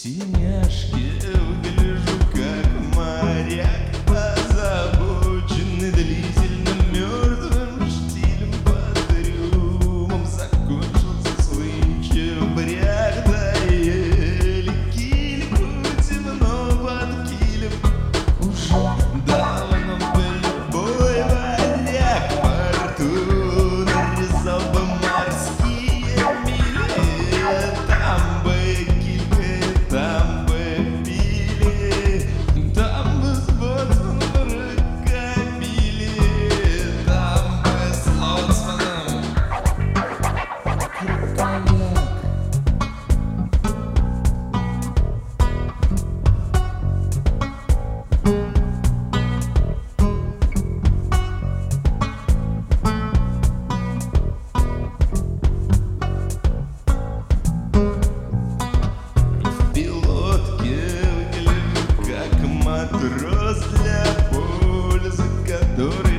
тельняшке выгляжу как моряк, озабоченный длительным мертвым штилем под трюмом. Закончился слынчив бряк, да еле кильку темно под килем. Уже давно был бой варяг, порту нарезал бы морские мили. Там бы килька, там бы пили, там бы с боцманом рукобили, там бы с лоцманом крокодил. Матрос, для пользы которой